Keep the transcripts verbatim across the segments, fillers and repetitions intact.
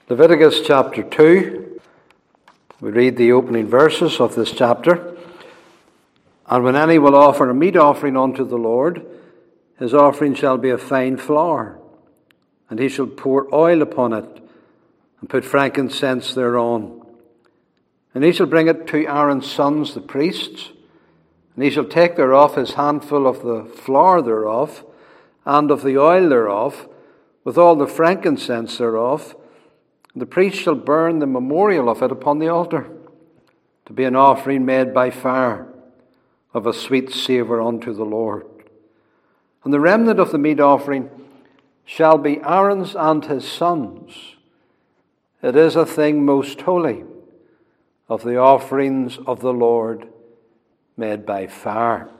Leviticus chapter two, we read the opening verses of this chapter. And when any will offer a meat offering unto the Lord, his offering shall be of fine flour, and he shall pour oil upon it, and put frankincense thereon. And he shall bring it to Aaron's sons, the priests, and he shall take thereof his handful of the flour thereof, and of the oil thereof, with all the frankincense thereof. And the priest shall burn the memorial of it upon the altar, to be an offering made by fire, of a sweet savour unto the Lord. And the remnant of the meat offering shall be Aaron's and his sons. It is a thing most holy, of the offerings of the Lord made by fire.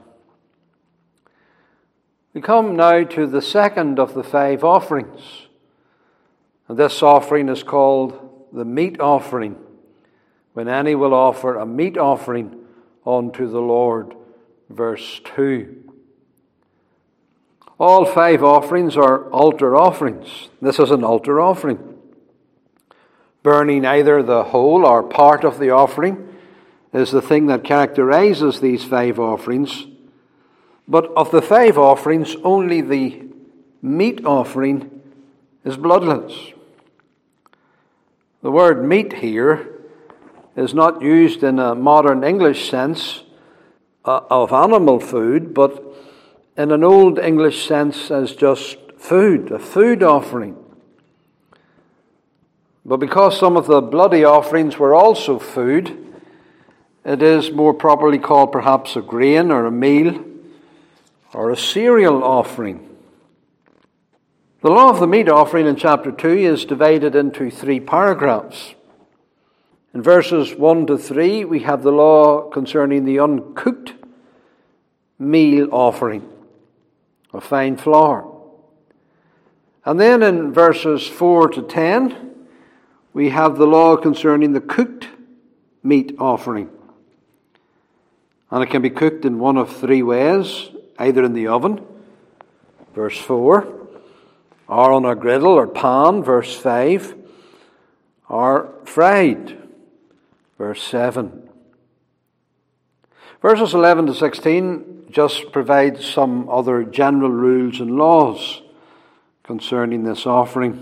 We come now to the second of the five offerings. And this offering is called the meat offering, when any will offer a meat offering unto the Lord. Verse two. All five offerings are altar offerings. This is an altar offering. Burning either the whole or part of the offering is the thing that characterizes these five offerings. But of the five offerings, only the meat offering is bloodless. The word meat here is not used in a modern English sense of animal food, but in an old English sense as just food, a food offering. But because some of the bloody offerings were also food, it is more properly called perhaps a grain or a meal or a cereal offering. The law of the meat offering in chapter two is divided into three paragraphs. In verses one to three, we have the law concerning the uncooked meal offering of fine flour. And then in verses four to ten, we have the law concerning the cooked meat offering. And it can be cooked in one of three ways, either in the oven, verse four, or on a griddle or pan, verse five, or fried, verse seven. Verses eleven to sixteen just provide some other general rules and laws concerning this offering.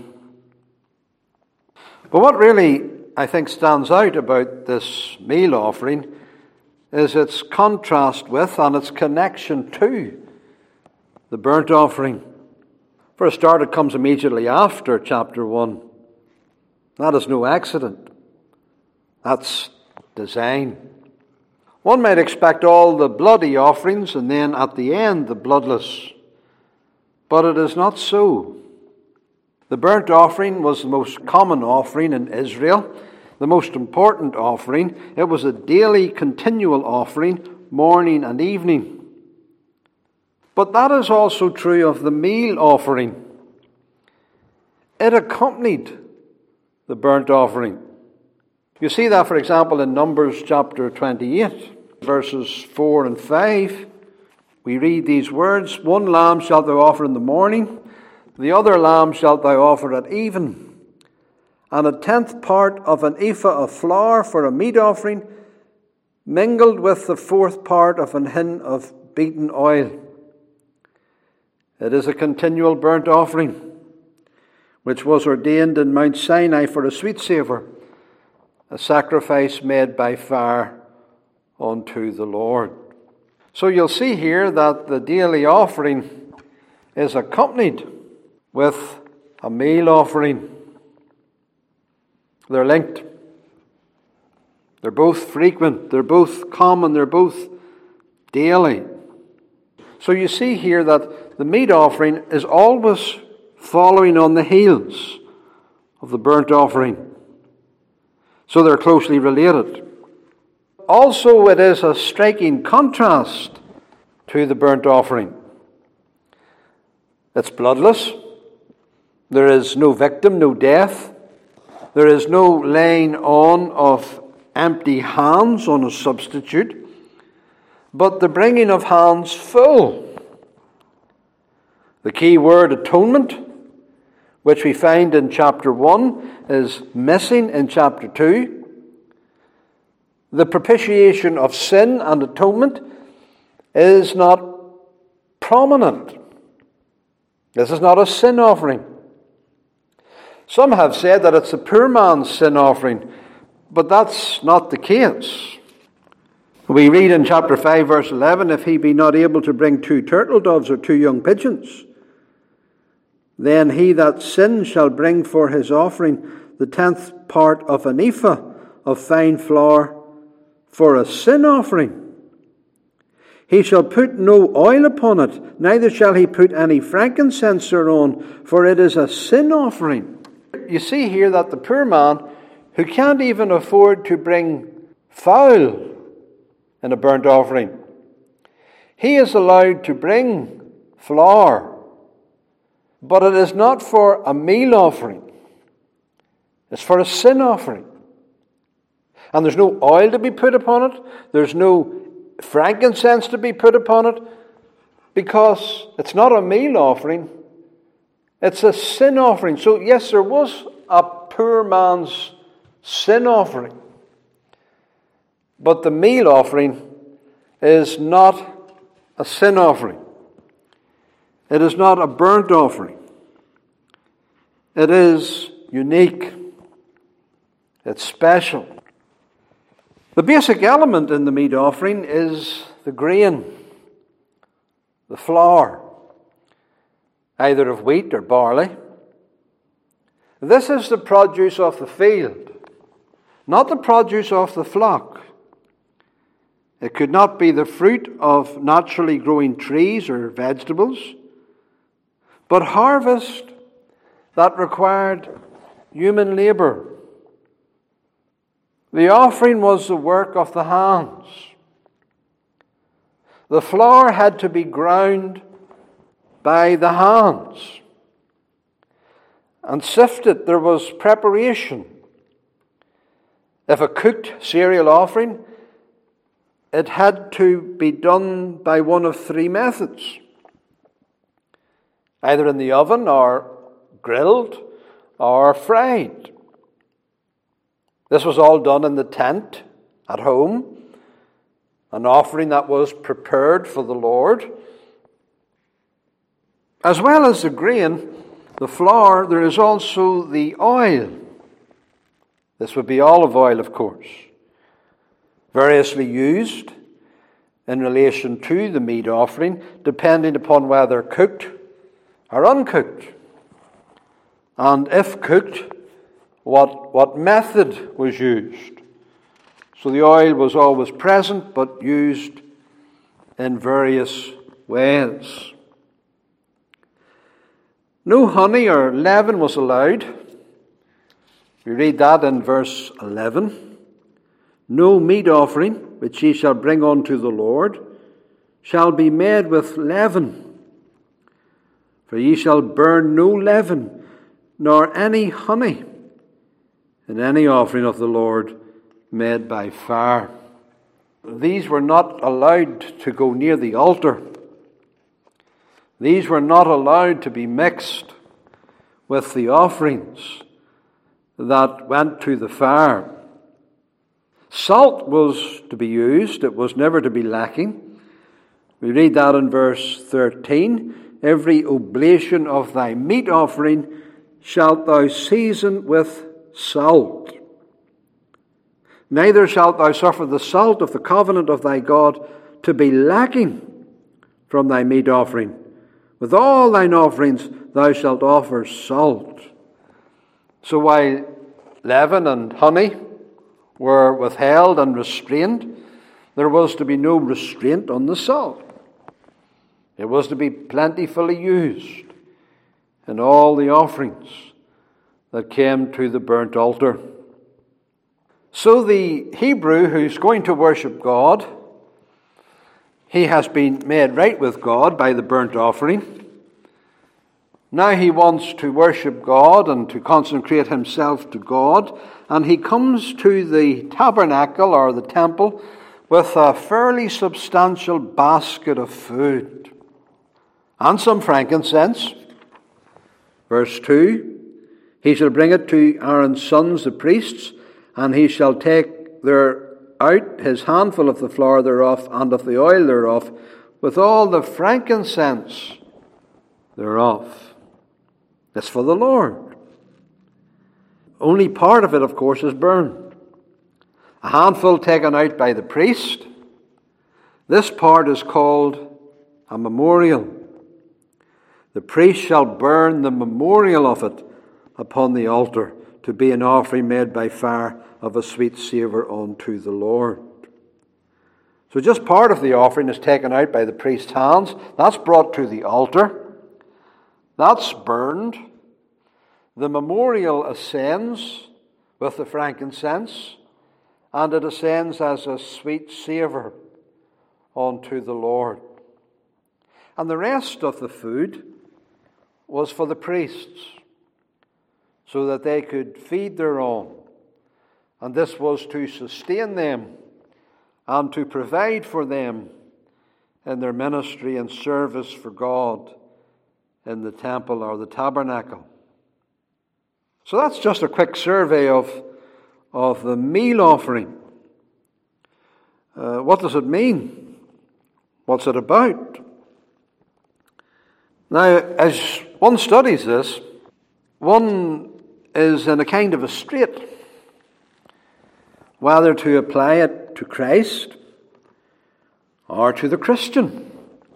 But what really, I think, stands out about this meal offering is its contrast with and its connection to the burnt offering. For a start, it comes immediately after chapter one. That is no accident. That's design. One might expect all the bloody offerings and then at the end the bloodless. But it is not so. The burnt offering was the most common offering in Israel, the most important offering. It was a daily, continual offering, morning and evening. But that is also true of the meal offering. It accompanied the burnt offering. You see that, for example, in Numbers chapter twenty-eight, verses four and five. We read these words: One lamb shalt thou offer in the morning, the other lamb shalt thou offer at even, and a tenth part of an ephah of flour for a meat offering, mingled with the fourth part of an hin of beaten oil. It is a continual burnt offering, which was ordained in Mount Sinai for a sweet savour, a sacrifice made by fire unto the Lord. So you'll see here that the daily offering is accompanied with a meal offering. They're linked. They're both frequent. They're both common. They're both daily. So you see here that the meat offering is always following on the heels of the burnt offering. So they're closely related. Also, it is a striking contrast to the burnt offering. It's bloodless. There is no victim, no death. There is no laying on of empty hands on a substitute, but the bringing of hands full. The key word, atonement, which we find in chapter one, is missing in chapter two. The propitiation of sin and atonement is not prominent. This is not a sin offering. Some have said that it's the poor man's sin offering, but that's not the case. We read in chapter five, verse eleven, if he be not able to bring two turtle doves or two young pigeons, then he that sins shall bring for his offering the tenth part of an ephah of fine flour for a sin offering. He shall put no oil upon it, neither shall he put any frankincense thereon, for it is a sin offering. You see here that the poor man, who can't even afford to bring fowl in a burnt offering, he is allowed to bring flour. But it is not for a meal offering. It's for a sin offering. And there's no oil to be put upon it. There's no frankincense to be put upon it, because it's not a meal offering. It's a sin offering. So yes, there was a poor man's sin offering. But the meal offering is not a sin offering. It is not a burnt offering. It is unique. It's special. The basic element in the meat offering is the grain, the flour, either of wheat or barley. This is the produce of the field, not the produce of the flock. It could not be the fruit of naturally growing trees or vegetables, but harvest that required human labor. The offering was the work of the hands. The flour had to be ground by the hands and sifted. There was preparation. If a cooked cereal offering, it had to be done by one of three methods. Either in the oven or grilled or fried. This was all done in the tent at home, an offering that was prepared for the Lord. As well as the grain, the flour, there is also the oil. This would be olive oil, of course, variously used in relation to the meat offering, depending upon whether cooked or uncooked. And if cooked, what, what method was used. So the oil was always present, but used in various ways. No honey or leaven was allowed. We read that in verse eleven. No meat offering, which ye shall bring unto the Lord, shall be made with leaven. For ye shall burn no leaven, nor any honey, in any offering of the Lord made by fire. These were not allowed to go near the altar. These were not allowed to be mixed with the offerings that went to the fire. Salt was to be used. It was never to be lacking. We read that in verse thirteen. Every oblation of thy meat offering shalt thou season with salt. Neither shalt thou suffer the salt of the covenant of thy God to be lacking from thy meat offering. With all thine offerings thou shalt offer salt. So while leaven and honey were withheld and restrained, there was to be no restraint on the salt. It was to be plentifully used in all the offerings that came to the burnt altar. So the Hebrew who's going to worship God, he has been made right with God by the burnt offering. Now he wants to worship God and to consecrate himself to God, and he comes to the tabernacle or the temple with a fairly substantial basket of food and some frankincense. Verse two, He shall bring it to Aaron's sons, the priests, and he shall take there out his handful of the flour thereof and of the oil thereof, with all the frankincense thereof. That's for the Lord. Only part of it, of course, is burned. A handful taken out by the priest. This part is called a memorial. The priest shall burn the memorial of it upon the altar, to be an offering made by fire of a sweet savour unto the Lord. So just part of the offering is taken out by the priest's hands. That's brought to the altar. That's burned. The memorial ascends with the frankincense, and it ascends as a sweet savour unto the Lord. And the rest of the food was for the priests, so that they could feed their own. And this was to sustain them and to provide for them in their ministry and service for God in the temple or the tabernacle. So that's just a quick survey of, of the meal offering. Uh, what does it mean? What's it about? Now, as one studies this, one is in a kind of a strait whether to apply it to Christ or to the Christian.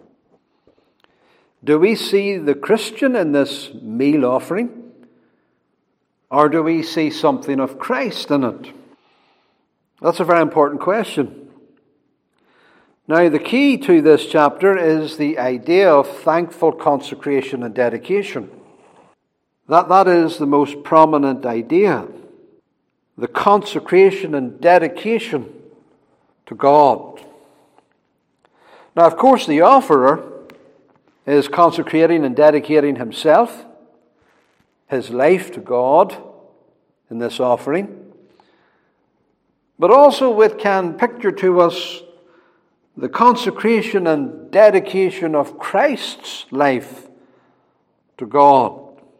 Do we see the Christian in this meal offering, or do we see something of Christ in it? That's a very important question. Now, the key to this chapter is the idea of thankful consecration and dedication. That, that is the most prominent idea. The consecration and dedication to God. Now, of course, the offerer is consecrating and dedicating himself, his life to God in this offering. But also it can picture to us the consecration and dedication of Christ's life to God.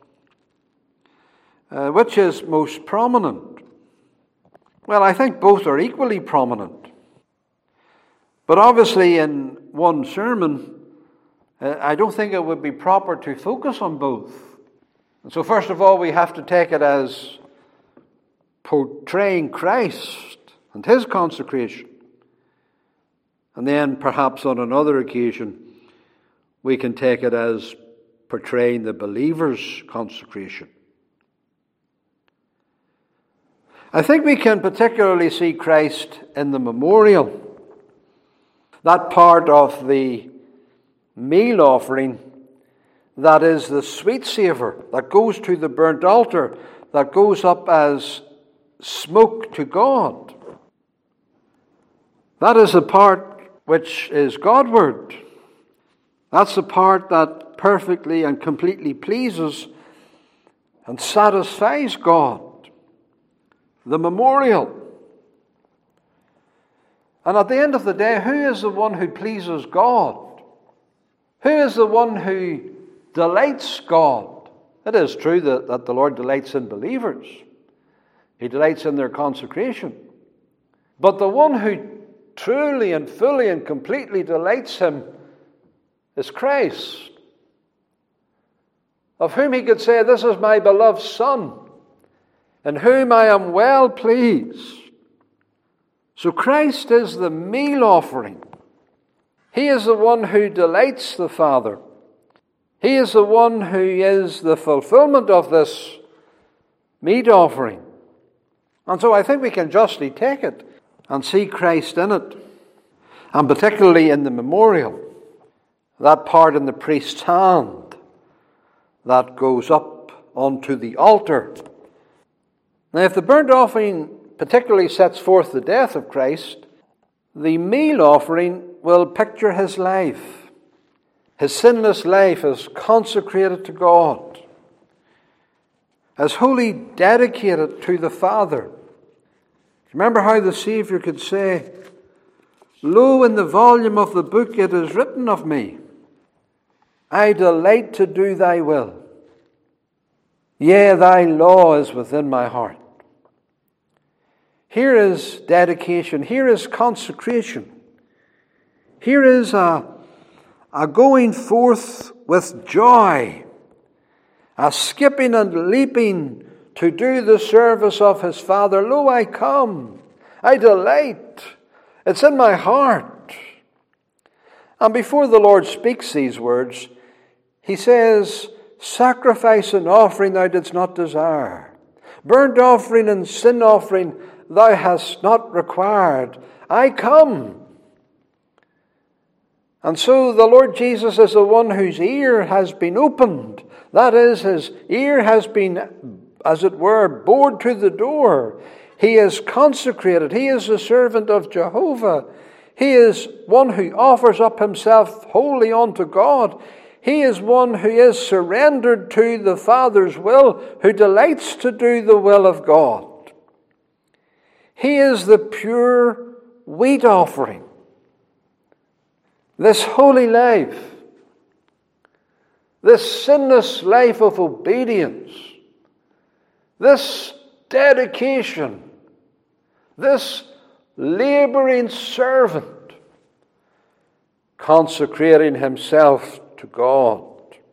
Uh, which is most prominent? Well, I think both are equally prominent. But obviously in one sermon, uh, I don't think it would be proper to focus on both. And so first of all, we have to take it as portraying Christ and his consecration. And then perhaps on another occasion, we can take it as portraying the believer's consecration. I think we can particularly see Christ in the memorial. That part of the meal offering that is the sweet savour that goes to the burnt altar, that goes up as smoke to God. That is the part which is Godward. That's the part that perfectly and completely pleases and satisfies God. The memorial. And at the end of the day, who is the one who pleases God? Who is the one who delights God? It is true that, that the Lord delights in believers. He delights in their consecration. But the one who truly and fully and completely delights him is Christ, of whom he could say, "This is my beloved Son, in whom I am well pleased." So Christ is the meal offering. He is the one who delights the Father. He is the one who is the fulfillment of this meat offering. And so I think we can justly take it and see Christ in it. And particularly in the memorial, that part in the priest's hand that goes up onto the altar. Now, if the burnt offering particularly sets forth the death of Christ, the meal offering will picture his life. His sinless life is consecrated to God, as wholly dedicated to the Father. Remember how the Saviour could say, "Lo, in the volume of the book it is written of me, I delight to do thy will." Yea, thy law is within my heart. Here is dedication. Here is consecration. Here is a, a going forth with joy, a skipping and leaping to do the service of his Father. Lo, I come. I delight. It's in my heart. And before the Lord speaks these words, he says, sacrifice and offering thou didst not desire. Burnt offering and sin offering thou hast not required. I come. And so the Lord Jesus is the one whose ear has been opened. That is, his ear has been, as it were, bored to the door. He is consecrated. He is the servant of Jehovah. He is one who offers up himself wholly unto God. He is one who is surrendered to the Father's will, who delights to do the will of God. He is the pure wheat offering. This holy life, this sinless life of obedience, this dedication, this laboring servant, consecrating himself to God.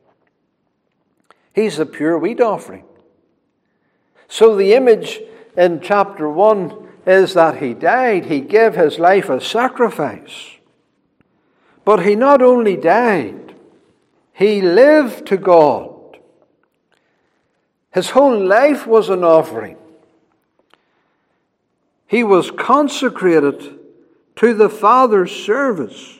He's the pure wheat offering. So the image in chapter one is that he died. He gave his life as sacrifice. But he not only died, he lived to God. His whole life was an offering. He was consecrated to the Father's service.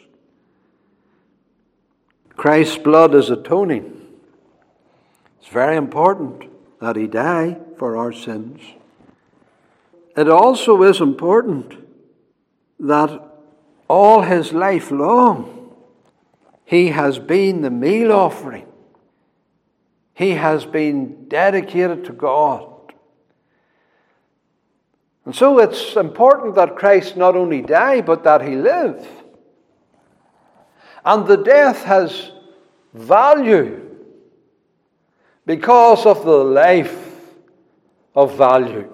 Christ's blood is atoning. It's very important that he die for our sins. It also is important that all his life long he has been the meal offering. He has been dedicated to God. And so it's important that Christ not only die, but that he live. And the death has value because of the life of value.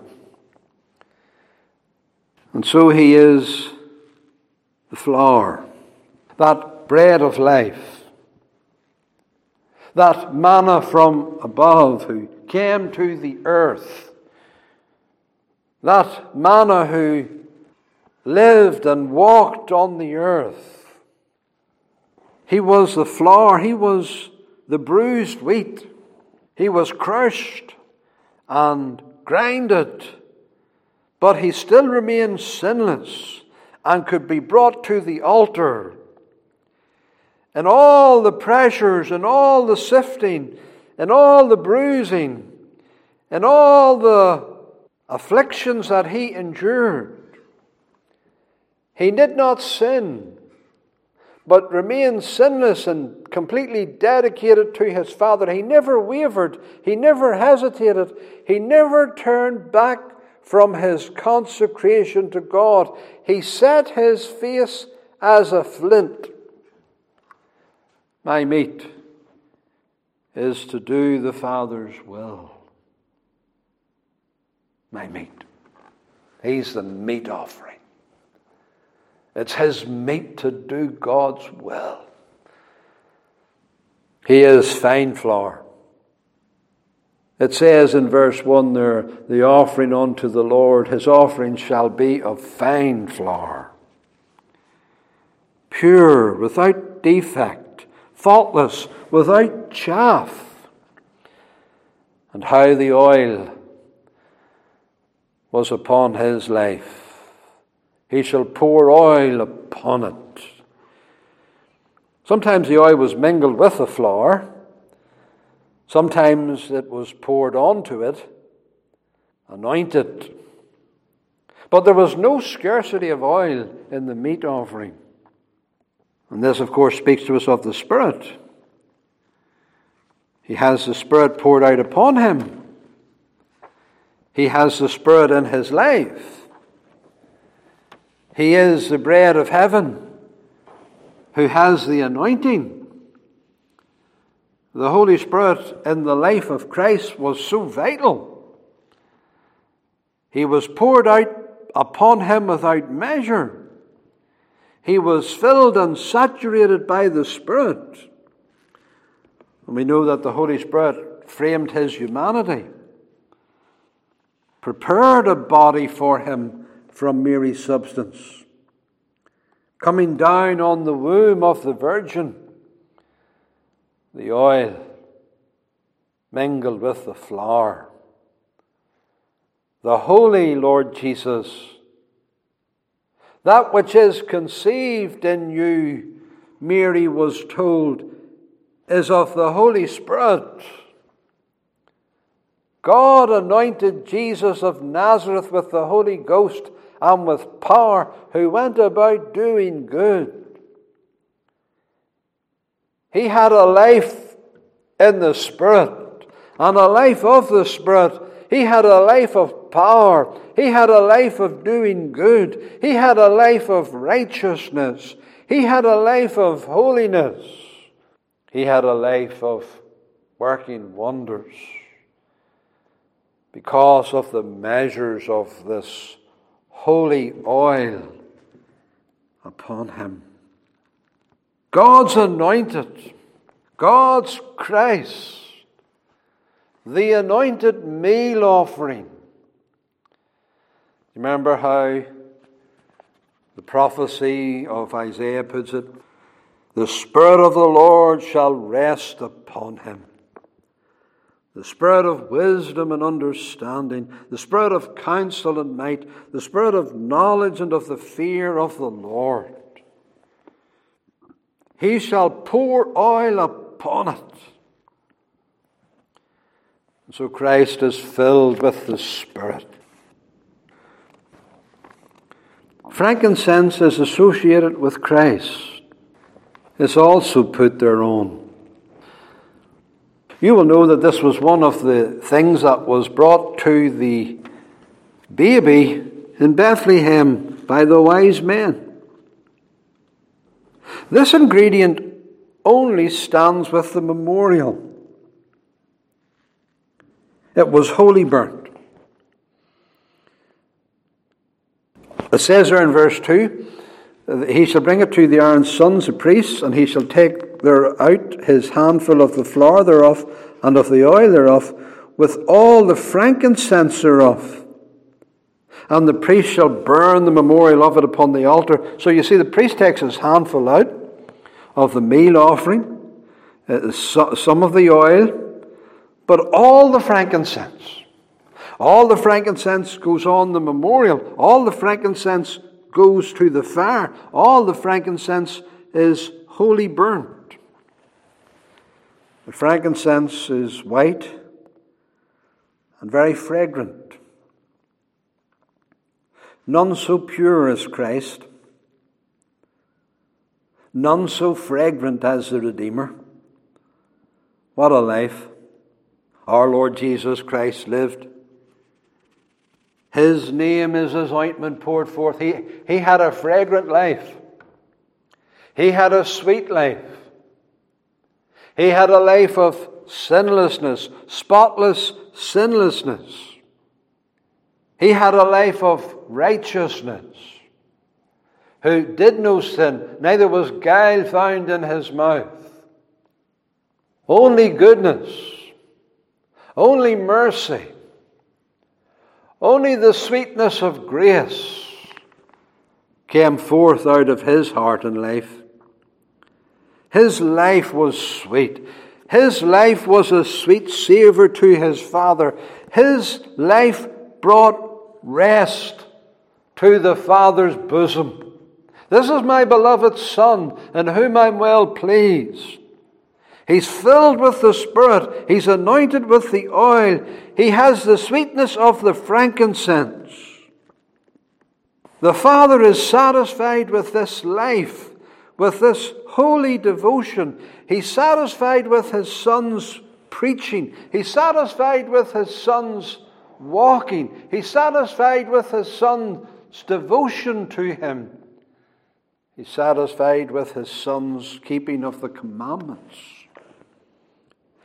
And so he is the flour, that bread of life, that manna from above who came to the earth, that manna who lived and walked on the earth. He was the flour, he was the bruised wheat. He was crushed and grinded, but he still remained sinless and could be brought to the altar. And all the pressures and all the sifting and all the bruising and all the afflictions that he endured, he did not sin, but remained sinless and completely dedicated to his Father. He never wavered. He never hesitated. He never turned back from his consecration to God. He set his face as a flint. My meat is to do the Father's will. My meat. He's the meat offering. It's his meat to do God's will. He is fine flour. It says in verse one there, the offering unto the Lord, his offering shall be of fine flour. Pure, without defect, faultless, without chaff. And how the oil was upon his life. He shall pour oil upon it. Sometimes the oil was mingled with the flour. Sometimes it was poured onto it, anointed. But there was no scarcity of oil in the meat offering. And this, of course, speaks to us of the Spirit. He has the Spirit poured out upon him. He has the Spirit in his life. He is the bread of heaven who has the anointing. The Holy Spirit in the life of Christ was so vital. He was poured out upon him without measure. He was filled and saturated by the Spirit. And we know that the Holy Spirit framed his humanity, prepared a body for him from Mary's substance, coming down on the womb of the Virgin, the oil mingled with the flour. The Holy Lord Jesus, that which is conceived in you, Mary was told, is of the Holy Spirit. God anointed Jesus of Nazareth with the Holy Ghost and with power, who went about doing good. He had a life in the Spirit and a life of the Spirit. He had a life of power. He had a life of doing good. He had a life of righteousness. He had a life of holiness. He had a life of working wonders because of the measures of this holy oil upon him. God's anointed, God's Christ, the anointed meal offering. Remember how the prophecy of Isaiah puts it? The Spirit of the Lord shall rest upon him. The Spirit of wisdom and understanding, the Spirit of counsel and might, the Spirit of knowledge and of the fear of the Lord. He shall pour oil upon it. And so Christ is filled with the Spirit. Frankincense is associated with Christ. It's also put thereon. You will know that this was one of the things that was brought to the baby in Bethlehem by the wise men. This ingredient only stands with the memorial. It was holy burnt. It says there in verse two, he shall bring it to the Aaron's sons, the priests, and he shall take there out his handful of the flour thereof and of the oil thereof, with all the frankincense thereof. And the priest shall burn the memorial of it upon the altar. So you see, the priest takes his handful out of the meal offering, uh, some of the oil, but all the frankincense. All the frankincense goes on the memorial. All the frankincense goes to the fire. All the frankincense is wholly burnt. The frankincense is white and very fragrant. None so pure as Christ. None so fragrant as the Redeemer. What a life our Lord Jesus Christ lived. His name is his ointment poured forth. He, he had a fragrant life. He had a sweet life. He had a life of sinlessness, spotless sinlessness. He had a life of righteousness, who did no sin, neither was guile found in his mouth. Only goodness, only mercy, only the sweetness of grace came forth out of his heart and life. His life was sweet. His life was a sweet savour to his Father. His life brought rest to the Father's bosom. This is my beloved Son, in whom I'm well pleased. He's filled with the Spirit. He's anointed with the oil. He has the sweetness of the frankincense. The Father is satisfied with this life, with this holy devotion. He's satisfied with his Son's preaching. He's satisfied with his Son's walking. He's satisfied with his Son's devotion to him. He's satisfied with his Son's keeping of the commandments.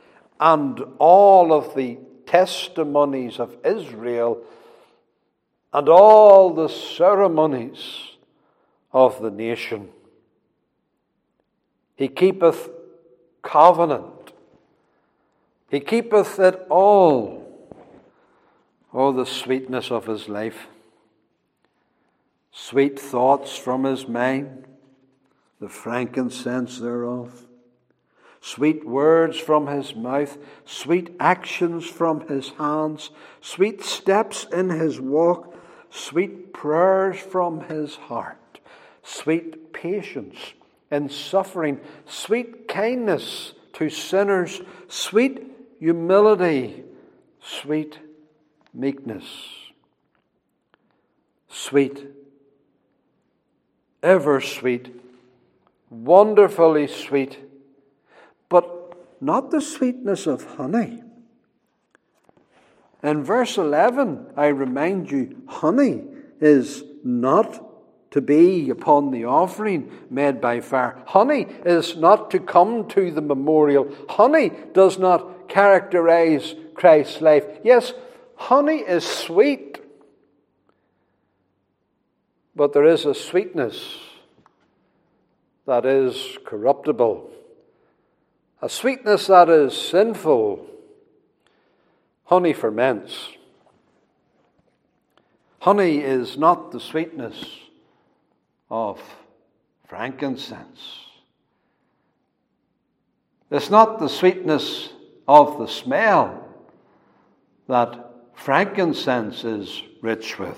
and all of the testimonies of Israel and all the ceremonies of the nation. He keepeth covenant. He keepeth it all. Oh, the sweetness of his life. Sweet thoughts from his mind, the frankincense thereof. Sweet words from his mouth, sweet actions from his hands, sweet steps in his walk, sweet prayers from his heart, sweet patience in suffering, sweet kindness to sinners, sweet humility, sweet meekness, sweet, ever sweet, wonderfully sweet, but not the sweetness of honey. In verse eleven, I remind you, honey is not to be upon the offering made by fire. Honey is not to come to the memorial. Honey does not characterize Christ's life. Yes, honey is sweet, but there is a sweetness that is corruptible, a sweetness that is sinful. Honey ferments. Honey is not the sweetness of frankincense. It's not the sweetness of the smell that frankincense is rich with.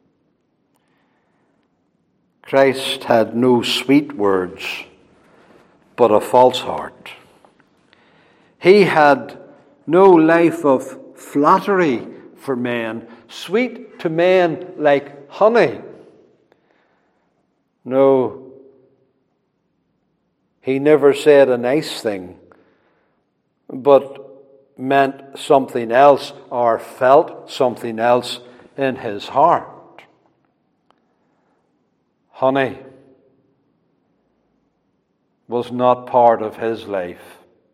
Christ had no sweet words, but a false heart. He had no life of flattery for men, sweet to men like honey. No, he never said a nice thing, but meant something else or felt something else in his heart. Honey was not part of his life.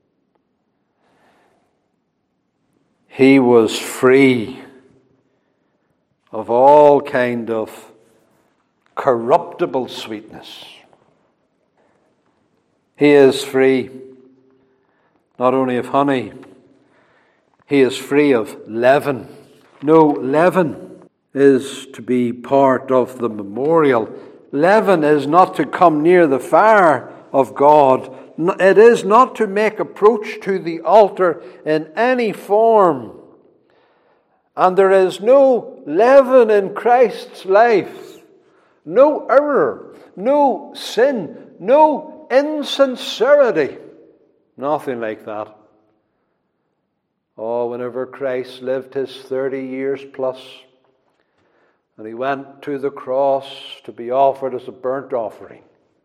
He was free of all kind of corruptible sweetness. He is free not only of honey, he is free of leaven. No, leaven is to be part of the memorial. Leaven is not to come near the fire of God. It is not to make approach to the altar in any form. And there is no leaven in Christ's life. No error, no sin, no insincerity. Nothing like that. Oh, whenever Christ lived his thirty years plus, and he went to the cross to be offered as a burnt offering,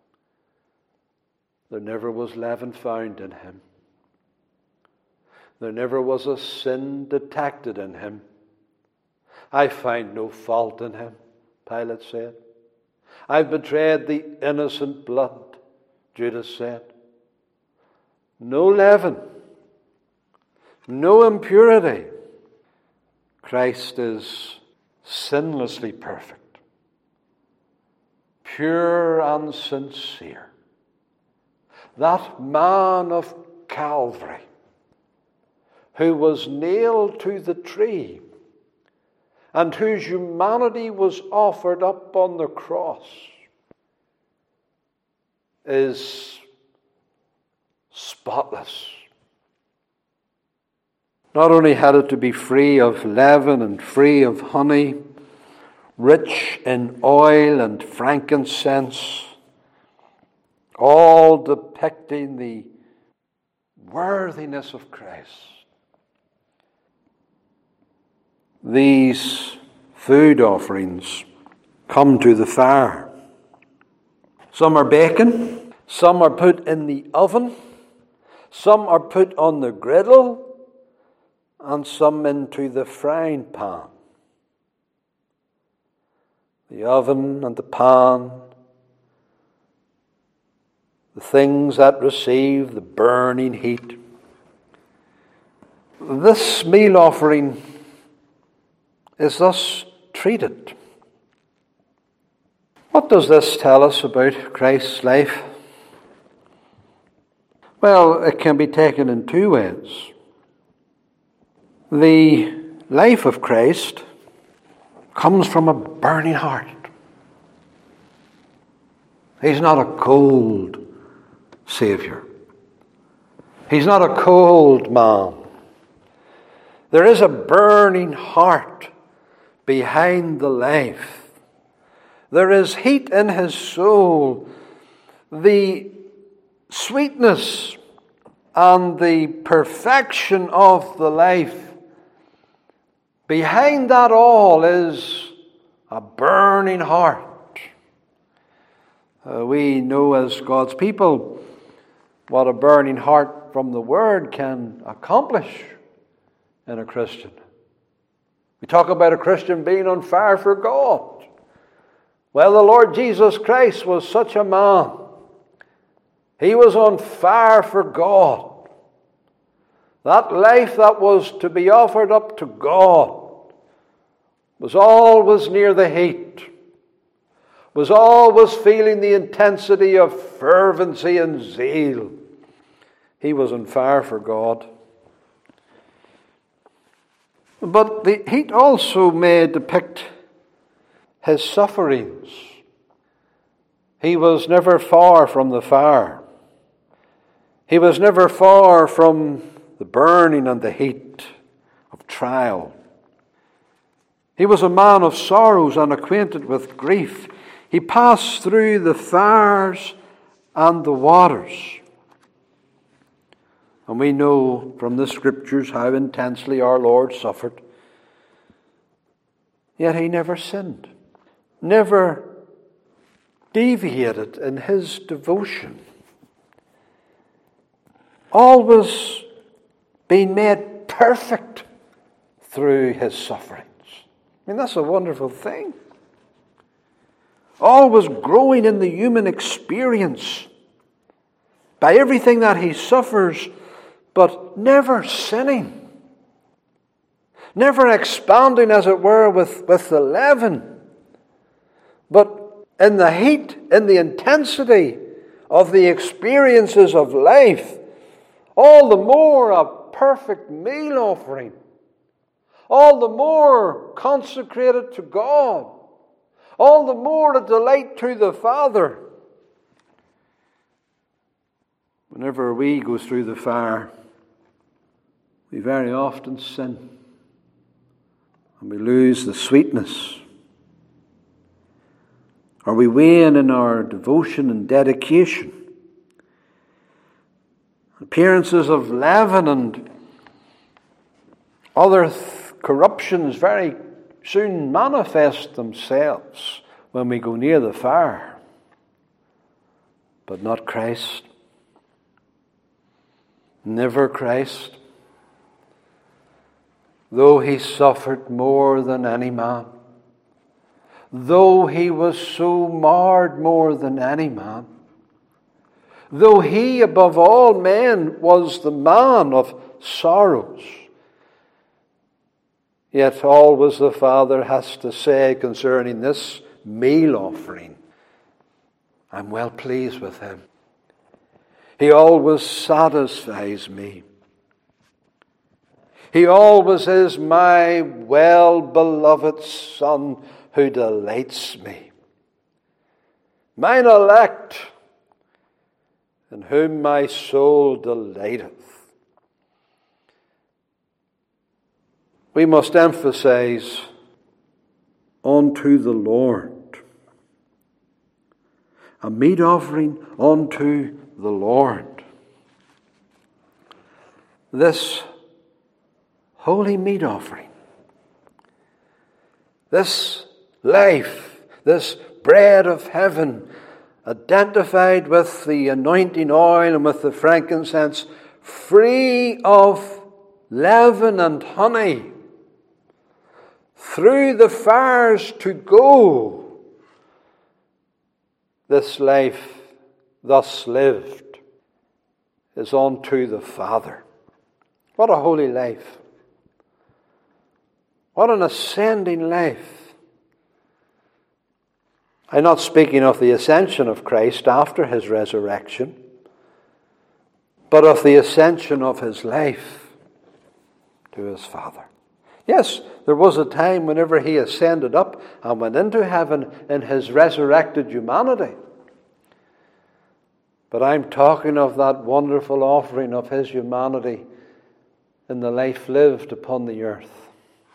there never was leaven found in him. There never was a sin detected in him. I find no fault in him, Pilate said. I've betrayed the innocent blood, Judas said. No leaven, no impurity. Christ is sinlessly perfect, pure and sincere. That man of Calvary who was nailed to the tree and whose humanity was offered up on the cross is spotless. Not only had it to be free of leaven and free of honey, rich in oil and frankincense, all depicting the worthiness of Christ. These food offerings come to the fire. Some are baking, some are put in the oven, some are put on the griddle, and some into the frying pan. The oven and the pan, the things that receive the burning heat, This meal offering is thus treated. What does this tell us about Christ's life? Well, it can be taken in two ways. The life of Christ comes from a burning heart. He's not a cold Saviour. He's not a cold man. There is a burning heart behind the life. There is heat in his soul. The sweetness and the perfection of the life, behind that all is a burning heart. Uh, we know as God's people what a burning heart from the Word can accomplish in a Christian. We talk about a Christian being on fire for God. Well, the Lord Jesus Christ was such a man. He was on fire for God. That life that was to be offered up to God was always near the heat, was always feeling the intensity of fervency and zeal. He was on fire for God. But the heat also may depict his sufferings. He was never far from the fire. He was never far from the burning and the heat of trial. He was a man of sorrows and acquainted with grief. He passed through the fires and the waters. And we know from the Scriptures how intensely our Lord suffered. Yet he never sinned, never deviated in his devotion. Always being made perfect through his sufferings. I mean, that's a wonderful thing. Always growing in the human experience by everything that he suffers, but never sinning. Never expanding, as it were, with, with the leaven. But in the heat, in the intensity of the experiences of life, all the more a perfect meal offering. All the more consecrated to God. All the more a delight to the Father. Whenever we go through the fire, we very often sin. And we lose the sweetness. Or we wane in our devotion and dedication. Appearances of leaven and other th- corruptions very soon manifest themselves when we go near the fire. But not Christ. Never Christ. Though he suffered more than any man, though he was so marred more than any man, though he above all men was the man of sorrows, yet always the Father has to say concerning this meal offering, I'm well pleased with him. He always satisfies me. He always is my well-beloved Son who delights me. Mine elect, in whom my soul delighteth. We must emphasize unto the Lord. A meat offering unto the Lord. This holy meat offering, this life, this bread of heaven, identified with the anointing oil and with the frankincense, free of leaven and honey, through the fires to go, this life thus lived is unto the Father. What a holy life. What an ascending life. I'm not speaking of the ascension of Christ after his resurrection, but of the ascension of his life to his Father. Yes, there was a time whenever he ascended up and went into heaven in his resurrected humanity. But I'm talking of that wonderful offering of his humanity in the life lived upon the earth.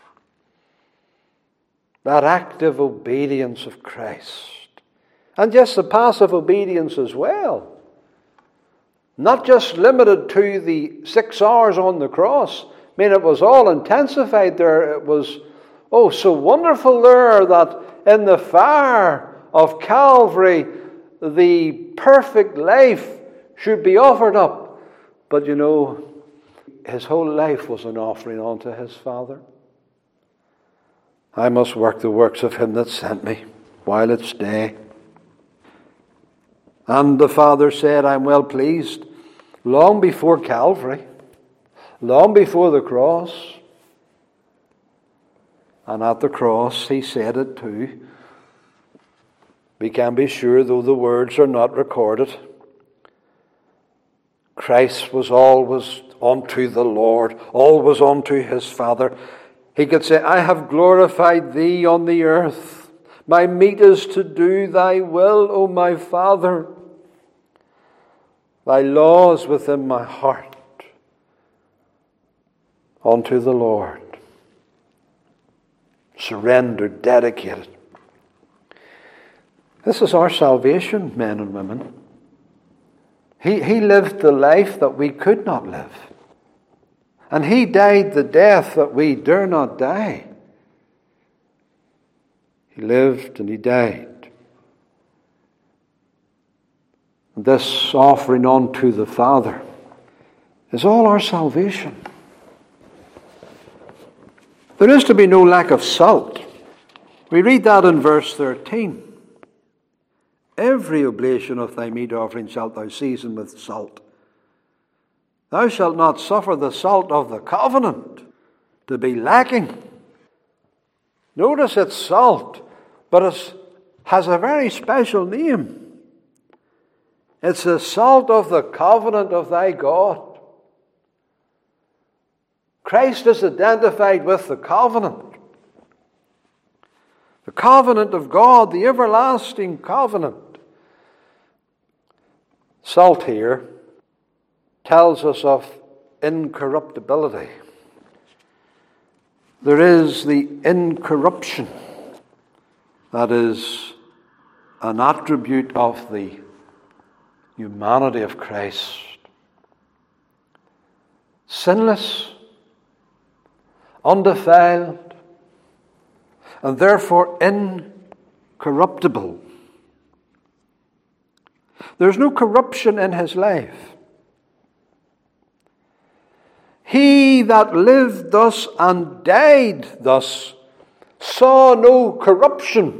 That active obedience of Christ. And yes, the passive obedience as well. Not just limited to the six hours on the cross. I mean, it was all intensified there. It was, oh, so wonderful there that in the fire of Calvary, the perfect life should be offered up. But you know, his whole life was an offering unto his Father. I must work the works of him that sent me while it's day. And the Father said, I'm well pleased, long before Calvary, long before the cross. And at the cross he said it too. We can be sure, though the words are not recorded, Christ was always unto the Lord, always unto his Father. He could say, I have glorified thee on the earth. My meat is to do thy will, O my Father. Thy law is within my heart. Unto the Lord. Surrendered, dedicated. This is our salvation, men and women. He, he lived the life that we could not live. And he died the death that we dare not die. He lived and he died. And this offering unto the Father is all our salvation. There is to be no lack of salt. We read that in verse thirteen. Every oblation of thy meat offering shalt thou season with salt. Thou shalt not suffer the salt of the covenant to be lacking. Notice it's salt, but it has a very special name. It's the salt of the covenant of thy God. Christ is identified with the covenant. The covenant of God, the everlasting covenant. Salt here tells us of incorruptibility. There is the incorruption that is an attribute of the humanity of Christ. Sinless, undefiled, and therefore incorruptible. There's no corruption in his life. He that lived thus and died thus saw no corruption.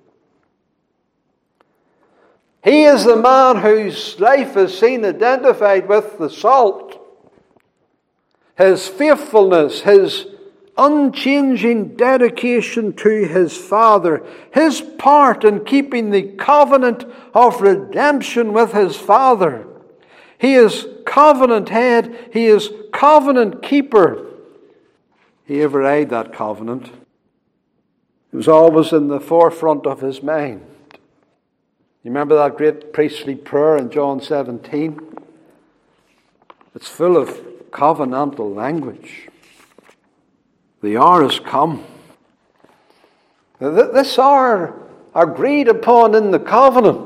He is the man whose life is seen identified with the salt. His faithfulness, his unchanging dedication to his Father, his part in keeping the covenant of redemption with his Father. He is covenant head, he is covenant keeper. He ever eyed that covenant. It was always in the forefront of his mind. You remember that great priestly prayer in John seventeen? It's full of covenantal language. The hour has come. This hour agreed upon in the covenant.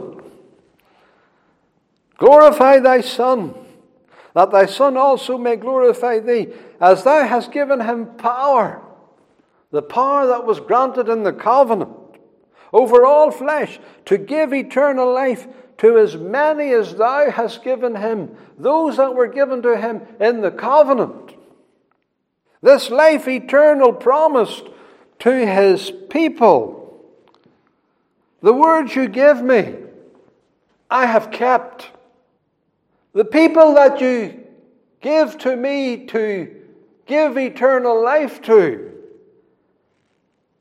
Glorify thy Son, that thy Son also may glorify thee, as thou hast given him power, the power that was granted in the covenant, over all flesh, to give eternal life to as many as thou hast given him, those that were given to him in the covenant. This life eternal promised to his people. The words you give me, I have kept. The people that you give to me to give eternal life to,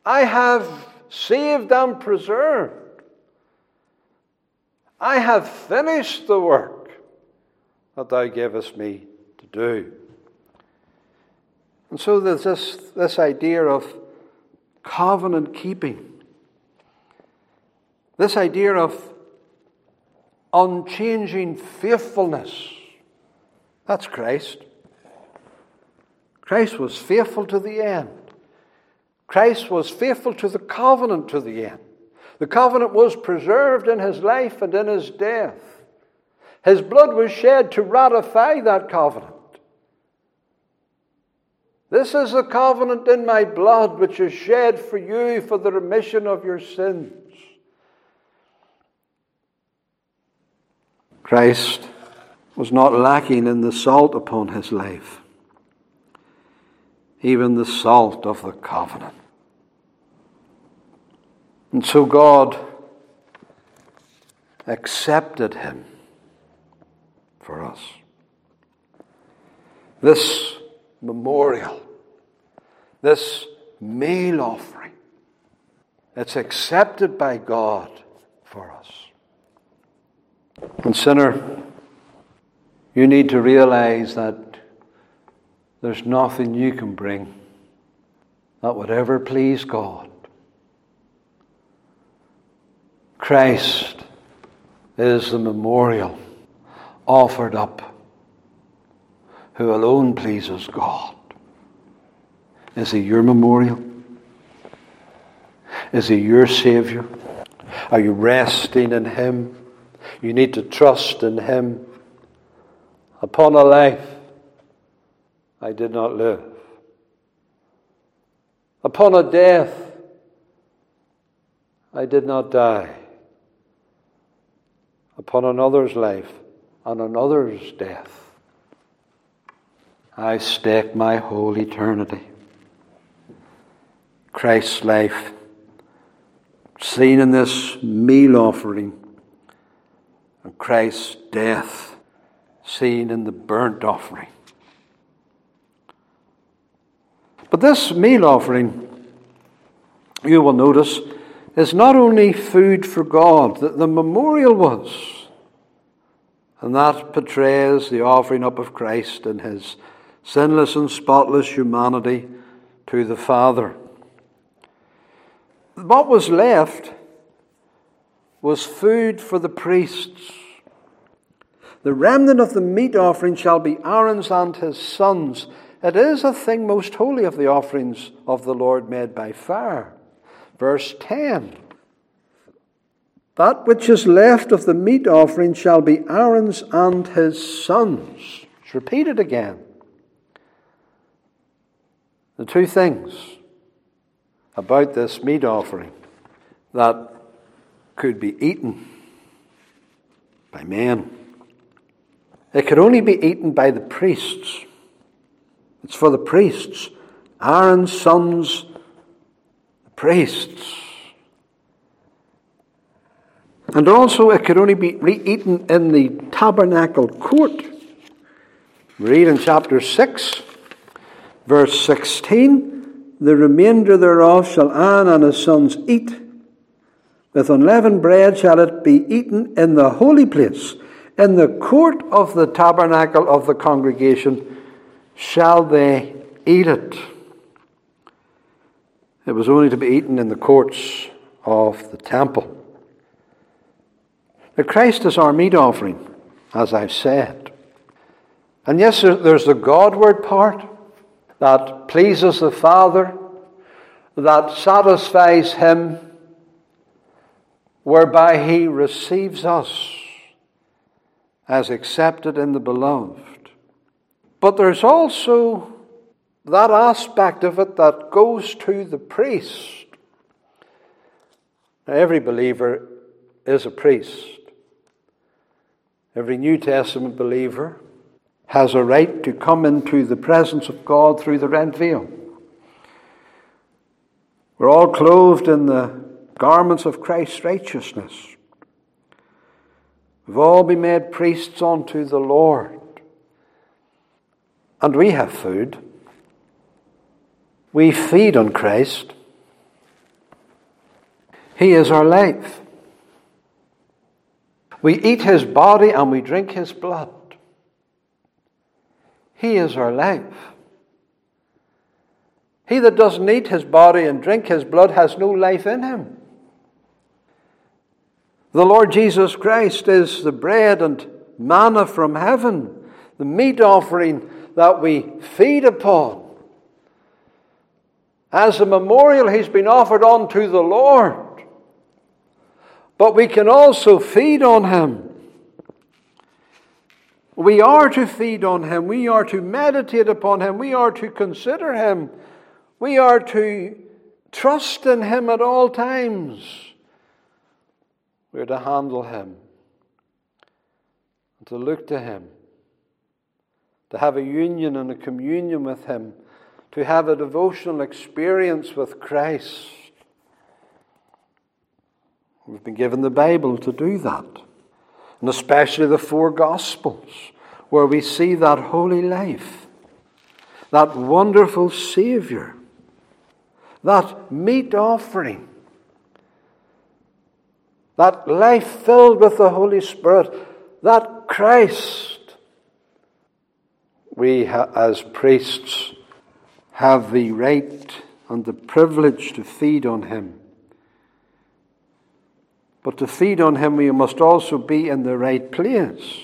I have saved and preserved. I have finished the work that thou gavest me to do. And so there's this, this idea of covenant keeping. This idea of unchanging faithfulness. That's Christ. Christ was faithful to the end. Christ was faithful to the covenant to the end. The covenant was preserved in his life and in his death. His blood was shed to ratify that covenant. This is the covenant in my blood, which is shed for you for the remission of your sins. Christ was not lacking in the salt upon his life, even the salt of the covenant. And so God accepted him for us. This memorial, this meal offering, it's accepted by God for us. And sinner, you need to realize that there's nothing you can bring that would ever please God. Christ is the memorial offered up, who alone pleases God. Is he your memorial? Is he your Savior? Are you resting in him? You need to trust in him. Upon a life I did not live. Upon a death I did not die. Upon another's life and another's death I stake my whole eternity. Christ's life, seen in this meal offering, and Christ's death, seen in the burnt offering. But this meal offering, you will notice, is not only food for God, that the memorial was. And that portrays the offering up of Christ in his sinless and spotless humanity to the Father. What was left was food for the priests. The remnant of the meat offering shall be Aaron's and his sons. It is a thing most holy of the offerings of the Lord made by fire. Verse ten. That which is left of the meat offering shall be Aaron's and his sons. It's repeated again. The two things about this meat offering that could be eaten by men. It could only be eaten by the priests. It's for the priests. Aaron's sons, the priests. And also it could only be eaten in the tabernacle court. We read in chapter six, verse sixteen, the remainder thereof shall Aaron and his sons eat. With unleavened bread shall it be eaten in the holy place. In the court of the tabernacle of the congregation shall they eat it. It was only to be eaten in the courts of the temple. The Christ is our meat offering, as I've said. And yes, there's the Godward part that pleases the Father, that satisfies him, whereby he receives us as accepted in the beloved. But there's also that aspect of it that goes to the priest. Now, every believer is a priest. Every New Testament believer has a right to come into the presence of God through the rent veil. We're all clothed in the garments of Christ's righteousness. We've all been made priests unto the Lord. And we have food. We feed on Christ. He is our life. We eat his body and we drink his blood. He is our life. He that doesn't eat his body and drink his blood has no life in him. The Lord Jesus Christ is the bread and manna from heaven, the meat offering that we feed upon. As a memorial, he's been offered unto the Lord. But we can also feed on him. We are to feed on him. We are to meditate upon him. We are to consider him. We are to trust in him at all times. We are to handle him, and to look to him, to have a union and a communion with him, to have a devotional experience with Christ. We've been given the Bible to do that, and especially the four Gospels, where we see that holy life, that wonderful Saviour, that meat offering, that life filled with the Holy Spirit, that Christ. We as priests have the right and the privilege to feed on him. But to feed on him, we must also be in the right place.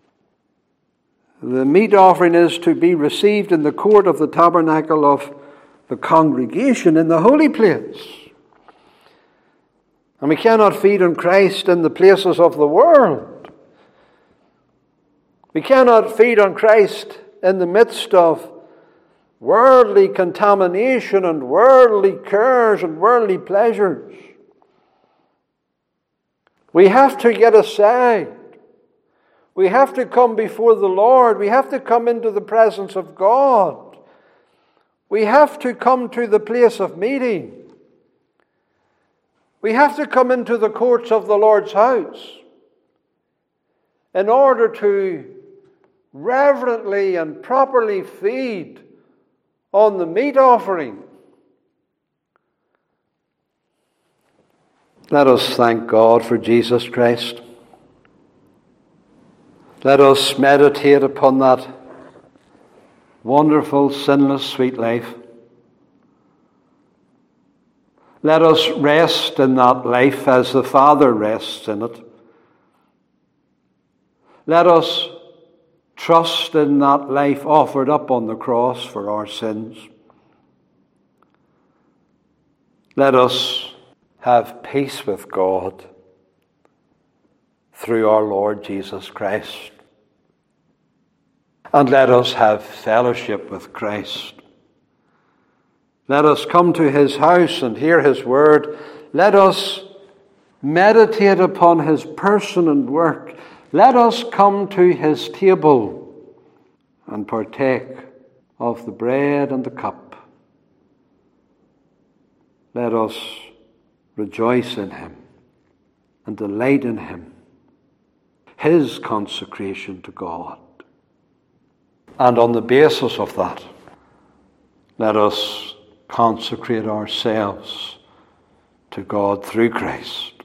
The meat offering is to be received in the court of the tabernacle of the congregation, in the holy place. And we cannot feed on Christ in the places of the world. We cannot feed on Christ in the midst of worldly contamination and worldly cares and worldly pleasures. We have to get aside. We have to come before the Lord. We have to come into the presence of God. We have to come to the place of meeting. We have to come into the courts of the Lord's house in order to reverently and properly feed on the meat offering. Let us thank God for Jesus Christ. Let us meditate upon that wonderful, sinless, sweet life. Let us rest in that life as the Father rests in it. Let us trust in that life offered up on the cross for our sins. Let us have peace with God through our Lord Jesus Christ. And let us have fellowship with Christ. Let us come to his house and hear his word. Let us meditate upon his person and work. Let us come to his table and partake of the bread and the cup. Let us rejoice in him and delight in him, his consecration to God. And on the basis of that, let us consecrate ourselves to God through Christ.